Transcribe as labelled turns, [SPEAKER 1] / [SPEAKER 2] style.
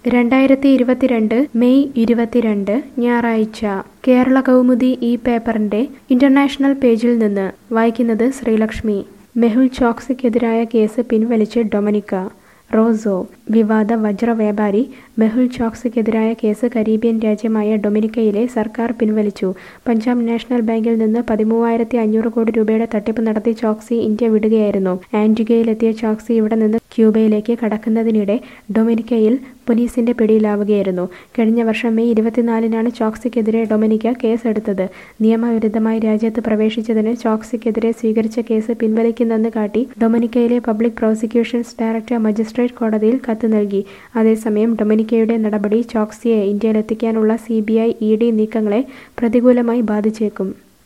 [SPEAKER 1] 2022 May 22 ഞായറാഴ്ച കേരള കൗമുദി ഈ പേപ്പറിന്റെ ഇന്റർനാഷണൽ പേജിൽ നിന്ന് വായിക്കുന്നത് ശ്രീലക്ഷ്മി. മെഹുൽ ചോക്സിക്കെതിരായ കേസ് പിൻവലിച്ച് ഡൊമിനിക്ക. റോസോ, വിവാദ വജ്ര വ്യാപാരി മെഹുൽ ചോക്സിക്കെതിരായ കേസ് കരീബിയൻ രാജ്യമായ ഡൊമിനിക്കയിലെ സർക്കാർ പിൻവലിച്ചു. പഞ്ചാബ് നാഷണൽ ബാങ്കിൽ നിന്ന് 13,500 കോടി രൂപയുടെ തട്ടിപ്പ് നടത്തി ചോക്സി ഇന്ത്യ വിടുകയായിരുന്നു. ആന്റിഗ്വയിലെത്തിയ ചോക്സി ഇവിടെ നിന്ന് ക്യൂബയിലേക്ക് കടക്കുന്നതിനിടെ ഡൊമിനിക്കയിൽ പോലീസിന്റെ പിടിയിലാവുകയായിരുന്നു. കഴിഞ്ഞ വർഷം മെയ് 24-നാണ് ചോക്സിക്കെതിരെ ഡൊമിനിക്ക കേസെടുത്തത്. നിയമവിരുദ്ധമായി രാജ്യത്ത് പ്രവേശിച്ചതിന് ചോക്സിക്കെതിരെ സ്വീകരിച്ച കേസ് പിൻവലിക്കുന്നെന്ന് കാട്ടി ഡൊമിനിക്കയിലെ പബ്ലിക് പ്രോസിക്യൂഷൻസ് ഡയറക്ടർ മജിസ്ട്രേറ്റ് കോടതിയിൽ കത്ത് നൽകി. അതേസമയം ഡൊമിനിക്കയുടെ നടപടി ചോക്സിയെ ഇന്ത്യയിലെത്തിക്കാനുള്ള CBI, ED നീക്കങ്ങളെ പ്രതികൂലമായി ബാധിച്ചേക്കും.